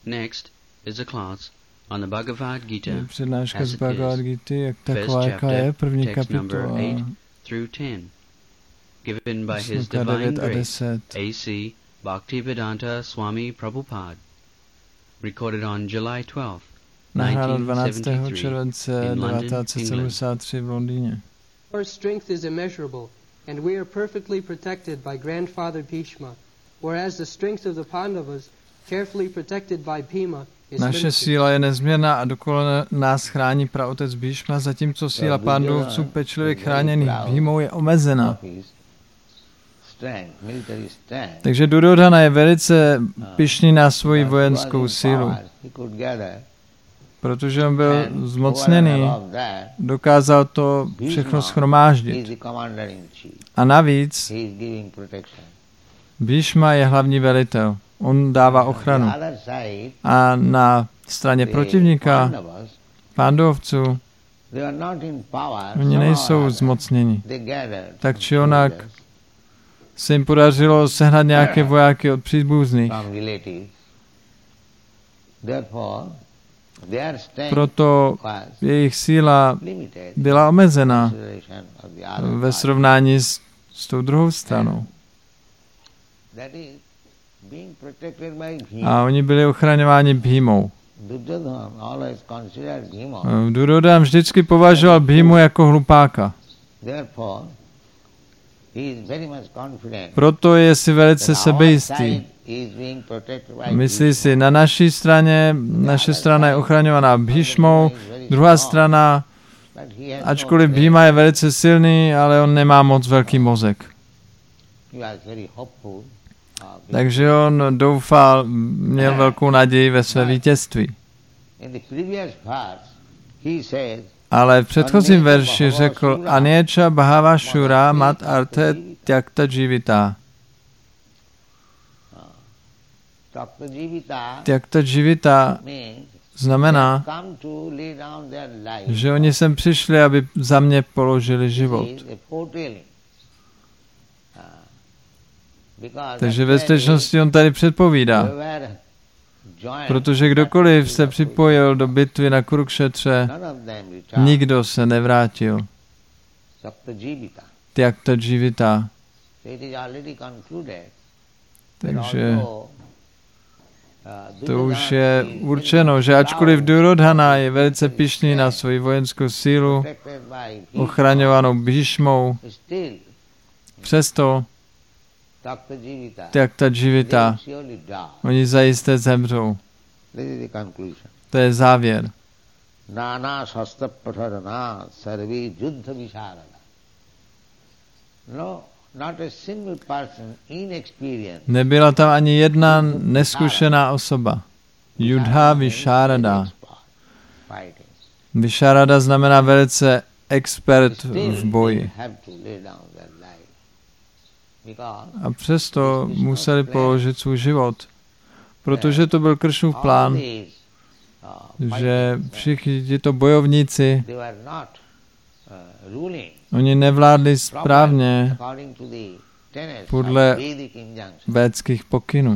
Next is a class on the Bhagavad Gita přednáška as z it Bhagavad is, Gita, jak first taková, jaká je, chapter, první text number kapitola, 8 through 10, given by His sloka Divine 9 a Grace, 10. A.C. Bhaktivedanta Swami Prabhupada, recorded on July 12th, Nahráno 12. 1973 července in London, 1973 v Londýně. Our strength is immeasurable, and we are perfectly protected by Grandfather Bhishma, whereas the strength of the Pandavas, carefully protected by Bhima, is Naše limited. síla je nezměrná a dokola nás chrání praotec Bhishma, zatímco síla Pandovců pečlivě chráněných Bhimou je omezená. Takže Duryodhana je velice pyšný na svoji vojenskou sílu. Protože on byl zmocněný, dokázal to všechno shromáždit. A navíc Bhishma je hlavní velitel. On dává ochranu. A na straně protivníka, Pandovců, oni nejsou zmocněni. Tak či onak se jim podařilo sehnat nějaké vojáky od příbuzných. Proto jejich síla byla omezena ve srovnání s tou druhou stranou. A oni byli ochraňováni Bhimou. Duryodhana vždycky považoval Bhimu jako hlupáka. Proto je si velice sebejistý. Myslí si, na naší straně, naše strana je ochraňovaná Bhishmou, druhá strana, ačkoliv Bhima je velice silný, ale on nemá moc velký mozek. Takže on doufal, měl velkou naději ve své vítězství. Ale v předchozím verši řekl Aniecha Bhava Shura Mat Arte Tyakta Jivita. Tyakta Jivita znamená, že oni sem přišli, aby za mě položili život. Takže ve skutečnosti on tady předpovídá. Protože kdokoliv se připojil do bitvy na Kurukšetře, nikdo se nevrátil. Tyakta Jivita. Takže to už je určeno, že ačkoliv Duryodhana je velice pyšný na svoji vojenskou sílu, ochraňovanou Bhishmou, přesto Tyakta Jivita, oni zajisté zemřou. To je závěr. Nebyla tam ani jedna neskušená osoba. Yudha Visharada. Visharada znamená velice expert v boji. A přesto museli položit svůj život, protože to byl Kršnův plán, že všichni tyto bojovníci, oni nevládli správně podle védských pokynů.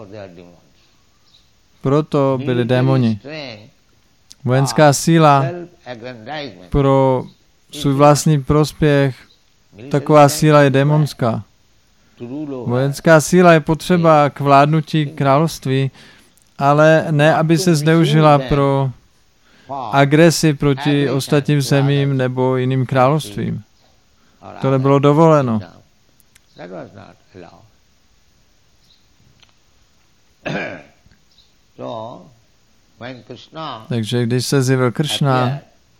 Proto byli démoni. Vojenská síla pro svůj vlastní prospěch, taková síla je démonská. Vojenská síla je potřeba k vládnutí království, ale ne, aby se zneužila pro agresi proti ostatním zemím nebo jiným královstvím. To nebylo dovoleno. Takže když se zjevil Kršna,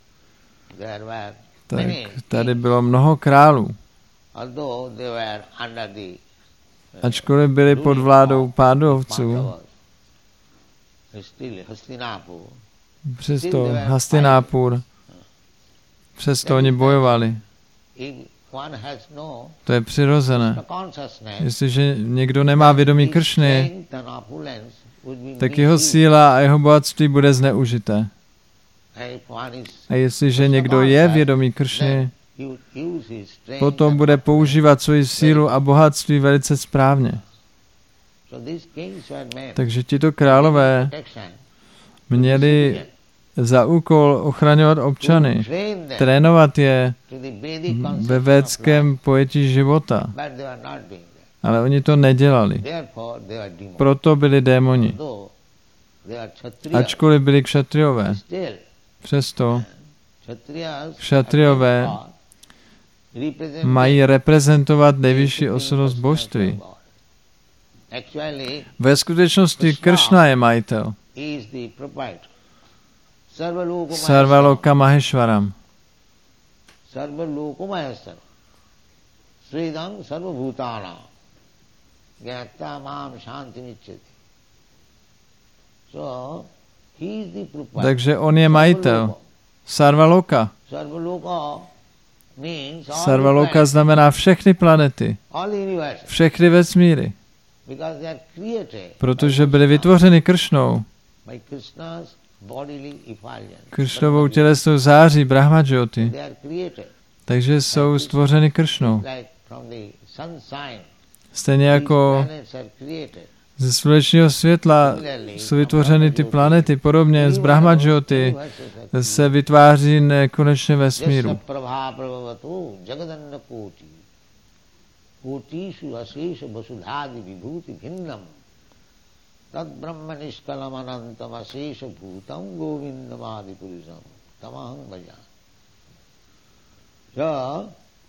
tak tady bylo mnoho králů. Ačkoliv byli pod vládou Pándovců, přesto Hastinápur, přesto oni bojovali. To je přirozené. Jestliže někdo nemá vědomí Kršny, tak jeho síla a jeho bohatství bude zneužité. A jestliže někdo je vědomý Kršny, potom bude používat svoji sílu a bohatství velice správně. Takže tito králové měli za úkol ochraňovat občany, trénovat je ve védském pojetí života. Ale oni to nedělali. Proto byli démoni. Ačkoliv byli kšatriové. Přesto kšatriové mají reprezentovat nejvyšší osobnost božství. Ve skutečnosti Kršna je majitel. Sarvaloka Maheshwaram. Takže on je majitel. Sarvaloka. Sarvaloka znamená všechny planety, všechny vesmíry, protože byly vytvořeny Kršnou. Kršnovou tělesnou září Brahmajyoti. Takže jsou stvořeny Kršnou. Stejně jako ze slunečního světla jsou vytvořeny ty planety, podobně z Brahmajyoti se vytváří nekonečné vesmíru. Tad brahma niskalam anantam asesha bhutam govindam adipurusham tamaham bhaja. So,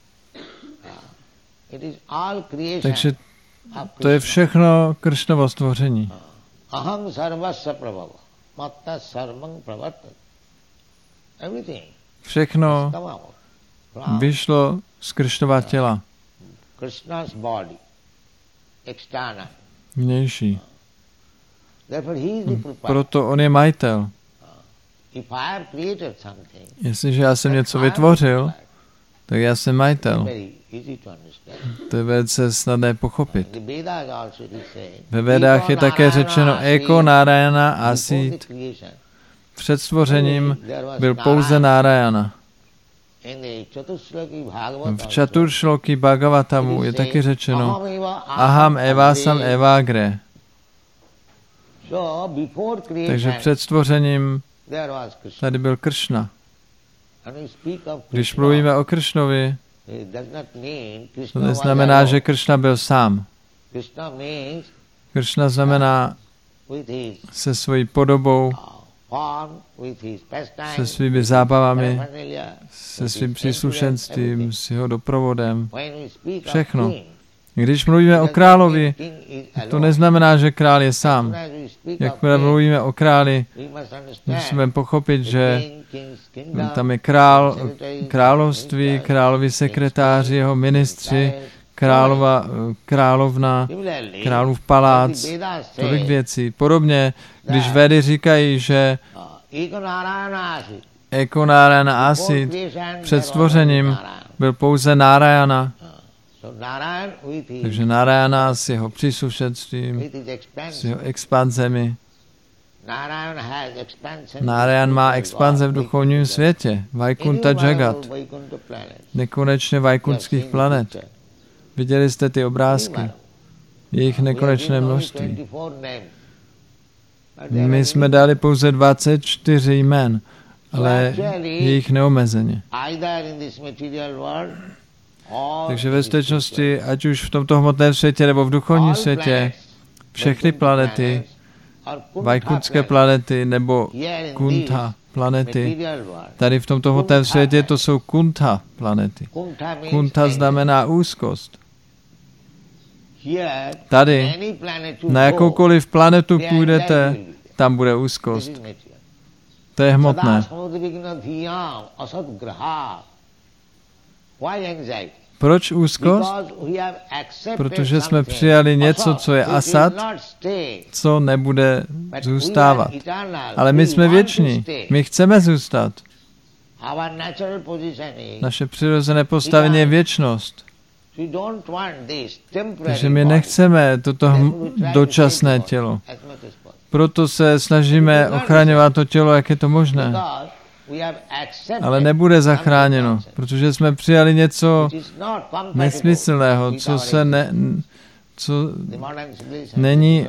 it is all creation. Takže to je všechno Kršnovo stvoření. Aham sarvasya prabhava matta sarvang pravartat. Everything. Všechno vyšlo z Kršnova těla. Krishna's body, external. Vnější. Proto on je majitel. Jestliže já jsem něco vytvořil, tak já jsem majitel. To je velice snadné pochopit. Ve Védách je také řečeno Eko Narayana Asit. Před stvořením byl pouze Narayana. V Čaturšloki Bhagavatamu je taky řečeno Aham Evasam Evagre. Takže před stvořením tady byl Kršna. Když mluvíme o Kršnovi, to neznamená, že Kršna byl sám. Kršna znamená se svojí podobou, se svými zábavami, se svým příslušenstvím, s jeho doprovodem. Všechno. Když mluvíme o královi, to neznamená, že král je sám. Jakmile mluvíme o králi, musíme pochopit, že tam je království, královi sekretáři, jeho ministři, královna, králův palác, tolik věcí. Podobně, když Védy říkají, že Eko Narayana Asit před stvořením byl pouze Narayana, takže Narayana s jeho příslušenstvím, s jeho expanzemi. Narayan má expanze v duchovním světě, Vaikunta Jagat, nekonečně vajkunských planet. Viděli jste ty obrázky, jejich nekonečné množství. My jsme dali pouze 24 jmen, ale jejich neomezeně. Takže ve skutečnosti, ať už v tomto hmotném světě nebo v duchovním světě, všechny planety, vajkunské planety nebo kuntha planety, tady v tomto hmotném světě to jsou kuntha planety. Kuntha znamená úzkost. Tady na jakoukoliv planetu půjdete, tam bude úzkost. To je hmotné. Proč úzkost? Protože jsme přijali něco, co je asat, co nebude zůstávat. Ale my jsme věční. My chceme zůstat. Naše přirozené postavení je věčnost. Takže my nechceme toto dočasné tělo. Proto se snažíme ochraňovat to tělo, jak je to možné. Ale nebude zachráněno, protože jsme přijali něco nesmyslného, co není,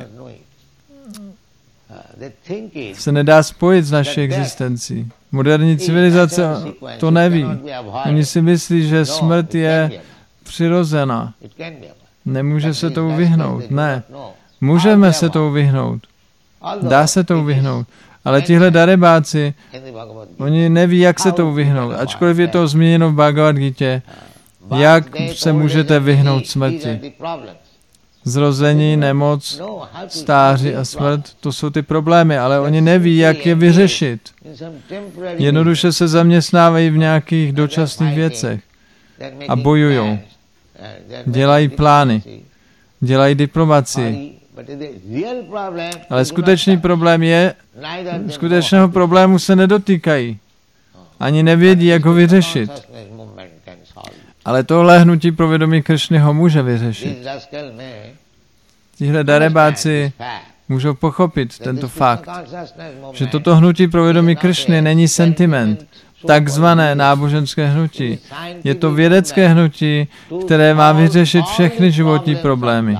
se nedá spojit s naší existencí. Moderní civilizace to neví. Oni si myslí, že smrt je přirozená. Nemůže se tomu vyhnout. Ne. Můžeme se tomu vyhnout. Dá se tomu vyhnout. Ale tihle darebáci, oni neví, jak se tomu vyhnout. Ačkoliv je to zmíněno v Bhagavad Gitě, jak se můžete vyhnout smrti. Zrození, nemoc, stáří a smrt, to jsou ty problémy, ale oni neví, jak je vyřešit. Jednoduše se zaměstnávají v nějakých dočasných věcech a bojují. Dělají plány, dělají diplomacii. Ale skutečný problém je, skutečného problému se nedotýkají. Ani nevědí, jak ho vyřešit. Ale tohle hnutí pro vědomí Krišny ho může vyřešit. Tihle darebáci můžou pochopit tento fakt, že toto hnutí pro vědomí Krišny není sentiment, takzvané náboženské hnutí. Je to vědecké hnutí, které má vyřešit všechny životní problémy.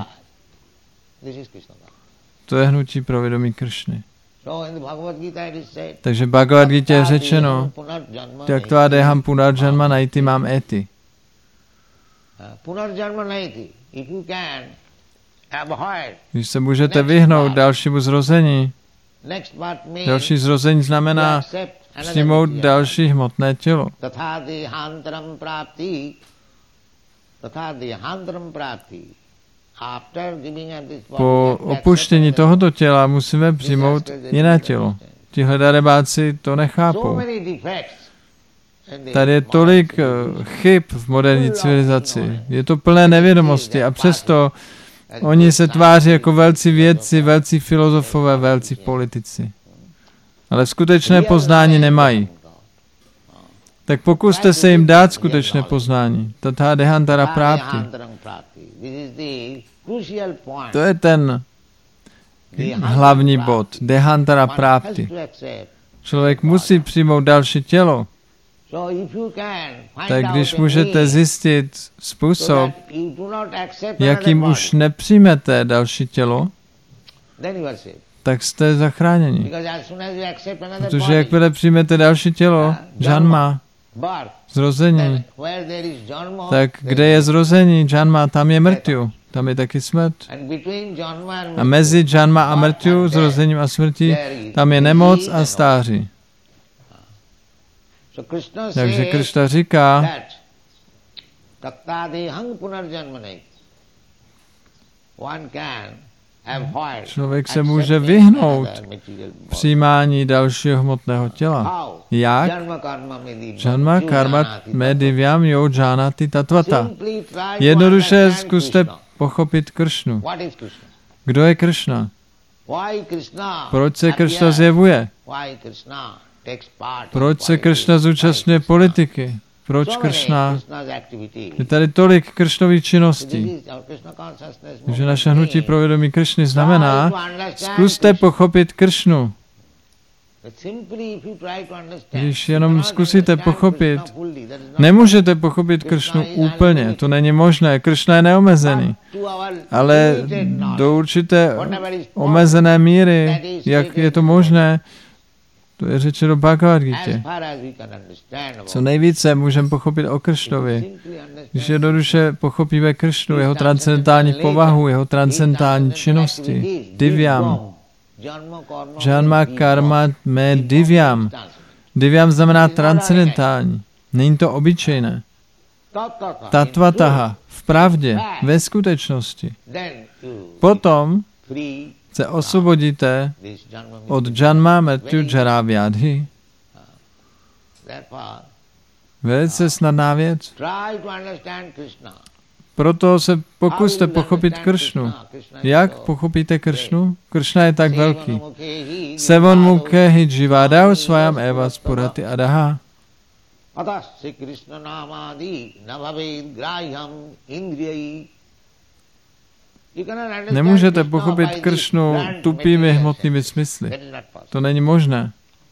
To je hnutí pro vědomí Krišny. Takže v Bhagavad Gita je řečeno, Tyaktva deham punarjanma naiti mám eti. Když se můžete vyhnout dalšímu zrození, další zrození znamená přijmout další hmotné tělo. Po opuštění tohoto těla musíme přijmout jiné tělo. Tihle darebáci to nechápou. Tady je tolik chyb v moderní civilizaci. Je to plné nevědomosti a přesto oni se tváří jako velcí vědci, velcí filozofové, velcí politici. Ale skutečné poznání nemají. Tak pokuste se jim dát skutečné poznání. Tatha dehantara prápti. To je ten hlavní bod. Dehantara prápti. Člověk musí přijmout další tělo. Tak když můžete zjistit způsob, jakým už nepřijmete další tělo, tak jste zachráněni. Protože jakmile přijmete další tělo, džanma, zrození, tak kde je zrození, džanma, tam je mrtyu, tam je taky smrt. A mezi džanma a mrtyu, zrozením a smrtí, tam je nemoc a stáří. Takže Krishna říká, člověk se může vyhnout přijímání dalšího hmotného těla. Jak? Janma karma me divyam yo janati tatvata. Jednoduše zkuste pochopit Kršnu. Kdo je Kršna? Proč se Kršna zjevuje? Proč se Kršna zúčastňuje politiky? Proč Kršna? Je tady tolik Kršnových činností. Takže naše hnutí pro vědomí Kršny znamená, zkuste pochopit Kršnu. Když jenom zkusíte pochopit, nemůžete pochopit Kršnu úplně, to není možné, Kršna je neomezený. Ale do určité omezené míry, jak je to možné, to je řečeno v Bhagavad Gitě. Co nejvíce můžeme pochopit o Kršnovi, když jednoduše pochopíme Kršnu, jeho transcendentální povahu, jeho transcendentální činnosti, divyam. Janma karma me divyam. Divyam znamená transcendentální. Není to obyčejné. Tatvataha, v pravdě, ve skutečnosti. Potom se osvobodíte od janma, mrtyu, jara, vyádhy. Velice snadná věc. Proto se pokuste pochopit Kršnu. Jak pochopíte Kršnu? Kršna je tak velký. Sevon mukhehi jivadau svayam eva spurati adaha. Nemůžete pochopit Kršnu tupými hmotnými smysly. To není možné.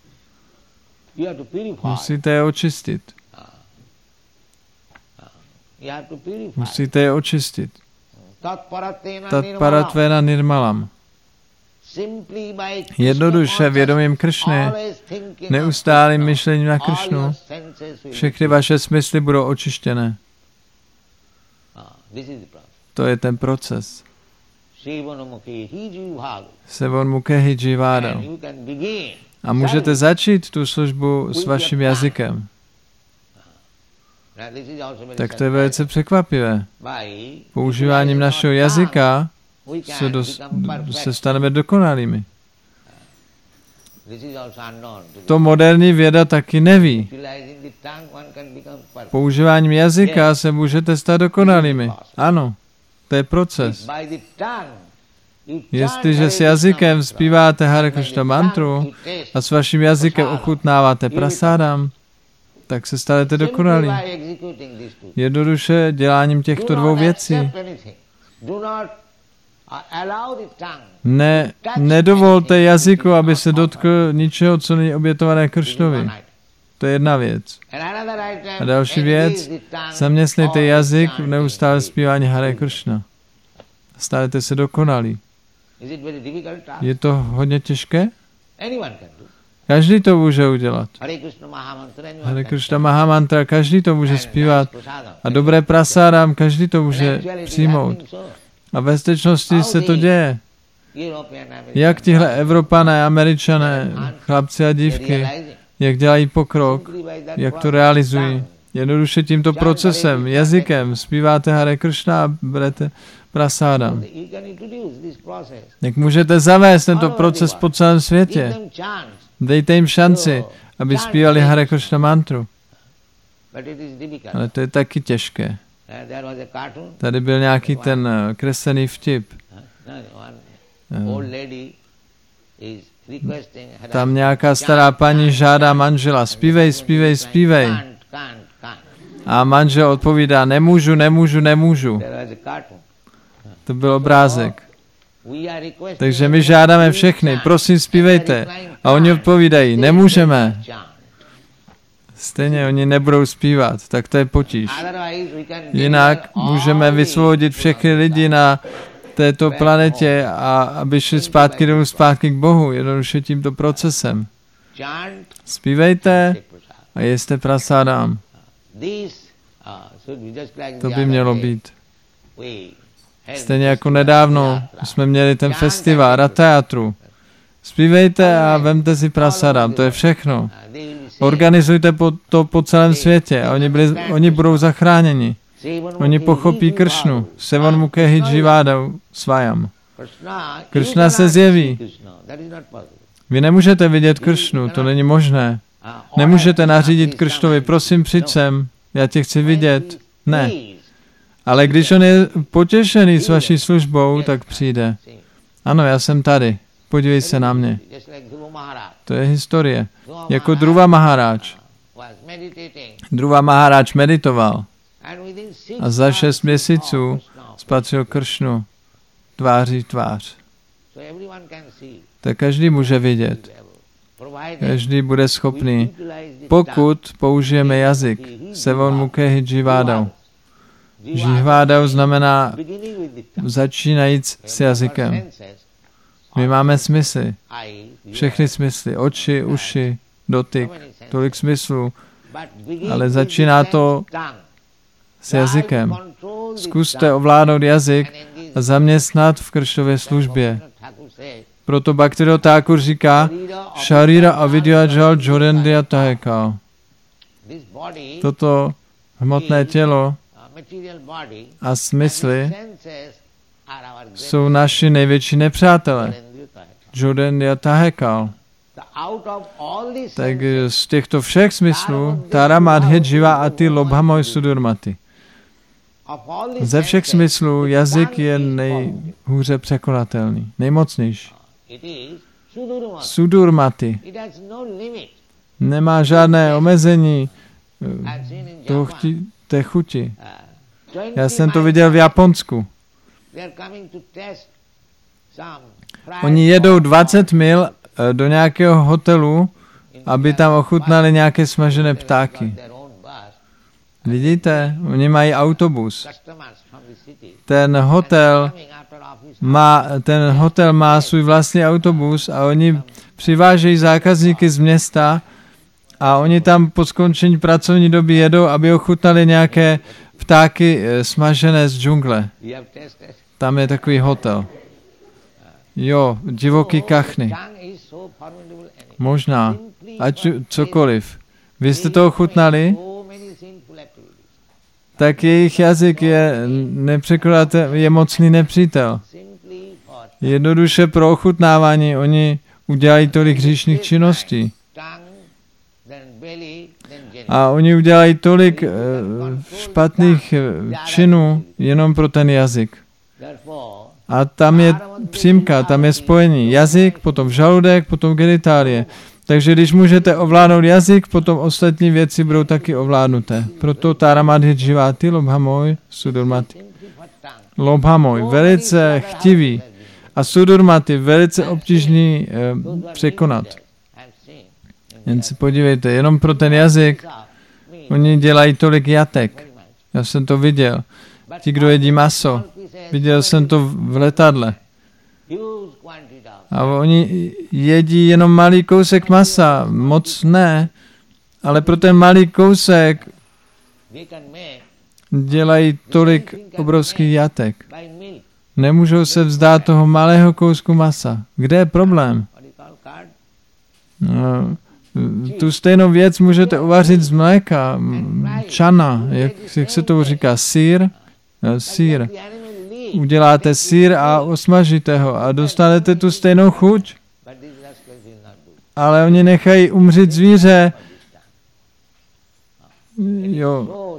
Musíte je očistit. Musíte je očistit. Tatparatvena nirmalam. Jednoduše vědomím Krišny, neustálým myšlením na Krišnu, všechny vaše smysly budou očištěné. To je ten proces. Sevonmukhehi Jivada. A můžete začít tu službu s vaším jazykem. Tak to je velice překvapivé. Používáním našeho jazyka se staneme dokonalými. To moderní věda taky neví. Používáním jazyka se můžete stát dokonalými. Ano, to je proces. Jestliže s jazykem zpíváte Hare Krishna mantru a s vaším jazykem ochutnáváte prasádam, tak se stanete dokonalí. Jednoduše děláním těchto dvou věcí. Nedovolte jazyku, aby se dotkl ničeho, co není obětované Kršnovi. To je jedna věc. A další věc, zaměstnejte jazyk v neustále zpívání Hare Krishna. Stanete se dokonalí. Je to hodně těžké? Každý to může udělat. Hare Krishna Mahamantra, každý to může zpívat. A dobré prasádam, každý to může přijmout. A ve skutečnosti se to děje. Jak tihle Evropané, Američané, chlapci a dívky, jak dělají pokrok, jak to realizují. Jednoduše tímto procesem, jazykem, zpíváte Hare Krishna a berete prasádam. Jak můžete zavést tento proces po celém světě? Dejte jim šanci, aby zpívali Hare Krishna mantru. Ale to je taky těžké. Tady byl nějaký ten kreslený vtip. Tam nějaká stará paní žádá manžela, zpívej, zpívej, zpívej. A manžel odpovídá, nemůžu, nemůžu, nemůžu. To byl obrázek. Takže my žádáme všechny, prosím, zpívejte. A oni odpovídají, nemůžeme. Stejně oni nebudou zpívat, tak to je potíž. Jinak můžeme vysvobodit všechny lidi na této planetě a aby šli zpátky domů, zpátky k Bohu, jednoduše tímto procesem. Zpívejte a jeste prasádam. To by mělo být. Stejně jako nedávno jsme měli ten festival Rathayatru. Zpívejte a vemte si prasádam, to je všechno. Organizujte to po celém světě a oni budou zachráněni. Oni pochopí Kršnu. Sevonmukhehi Jivada svajam. Kršna se zjeví. Vy nemůžete vidět Kršnu, to není možné. Nemůžete nařídit Kršnovi, prosím, přijď sem, já tě chci vidět. Ne. Ale když on je potěšený s vaší službou, tak přijde. Ano, já jsem tady. Podívej se na mě. To je historie. Jako Dhruva Maharaj. Dhruva Maharaj meditoval. A za 6 měsíců spatřil Kršnu tváří tvář. Tak každý může vidět. Každý bude schopný. Pokud použijeme jazyk, Sevonmukhehi Jivada. Jivada znamená začínajíc s jazykem. My máme smysly. Všechny smysly. Oči, uši, dotyk. Tolik smyslů. Ale začíná to s jazykem. Zkuste ovládnout jazyk a zaměstnat v Kršnově službě. Proto Bhaktivedanta Thakur říká Sharira avidya jal jorendiya tahekal. Toto hmotné tělo a smysly jsou naši největší nepřátelé. Jorendiya tahekal. Tak z těchto všech smyslů Tara Madhya Jiva Ati Lobhamoj Sudurmati. Ze všech smyslů jazyk je nejhůře překonatelný, nejmocnější. Sudurmati. Nemá žádné omezení té chuti. Já jsem to viděl v Japonsku. Oni jedou 20 mil do nějakého hotelu, aby tam ochutnali nějaké smažené ptáky. Vidíte? Oni mají autobus. ten hotel má svůj vlastní autobus a oni přivážejí zákazníky z města a oni tam po skončení pracovní doby jedou, aby ochutnali nějaké ptáky smažené z džungle. Tam je takový hotel. Jo, divoký kachny. Možná. Ať cokoliv. Vy jste to ochutnali? Tak jejich jazyk je nepřekonatelný, je mocný nepřítel. Jednoduše pro ochutnávání oni udělají tolik hříšných činností. A oni udělají tolik špatných činů jenom pro ten jazyk. A tam je přímka, tam je spojení. Jazyk, potom žaludek, potom genitálie. Takže když můžete ovládnout jazyk, potom ostatní věci budou taky ovládnuté. Proto Táramadhi Dživati Lobhamoj Sudurmati. Lobhamoj, velice chtivý. A Sudurmati, velice obtížný překonat. Jen si podívejte, jenom pro ten jazyk oni dělají tolik jatek. Já jsem to viděl. Ti, kdo jedí maso. Viděl jsem to v letadle. A oni jedí jenom malý kousek masa, moc ne, ale pro ten malý kousek dělají tolik obrovských jatek. Nemůžou se vzdát toho malého kousku masa. Kde je problém? No, tu stejnou věc můžete uvařit z mléka, čana, jak se to říká, sýr. Uděláte sýr a osmažíte ho a dostanete tu stejnou chuť. Ale oni nechají umřít zvíře. Jo.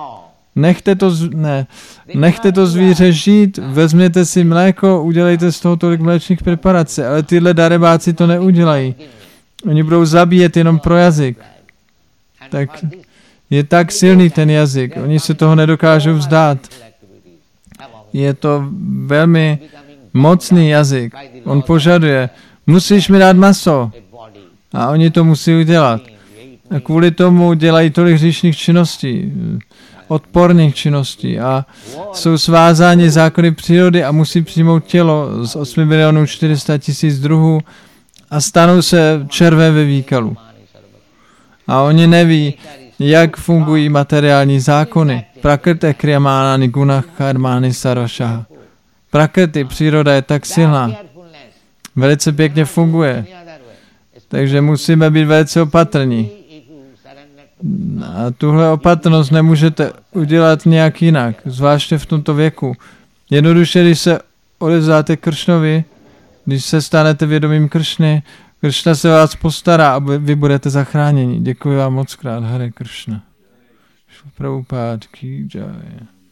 Nechte to zvíře žít, vezměte si mléko, udělejte z toho tolik mléčných preparací, ale tyhle darebáci to neudělají. Oni budou zabíjet jenom pro jazyk. Tak je tak silný ten jazyk, oni se toho nedokážou vzdát. Je to velmi mocný jazyk. On požaduje, musíš mi dát maso. A oni to musí udělat. A kvůli tomu dělají tolik hříšných činností, odporných činností a jsou svázáni zákony přírody a musí přijmout tělo z 8 400 000 druhů a stanou se červé ve výkalu. A oni neví, jak fungují materiální zákony. Prakrti kriyamáni gunah karmáni sarvašaha. Prakrti, příroda je tak silná. Velice pěkně funguje. Takže musíme být velice opatrní. A tuhle opatrnost nemůžete udělat nějak jinak, zvláště v tomto věku. Jednoduše, když se odevzdáte Kršnovi, když se stanete vědomým Kršny, Kršna se vás postará a vy budete zachráněni. Děkuji vám moc krát, Hare Kršna. Prabhupád ki jai.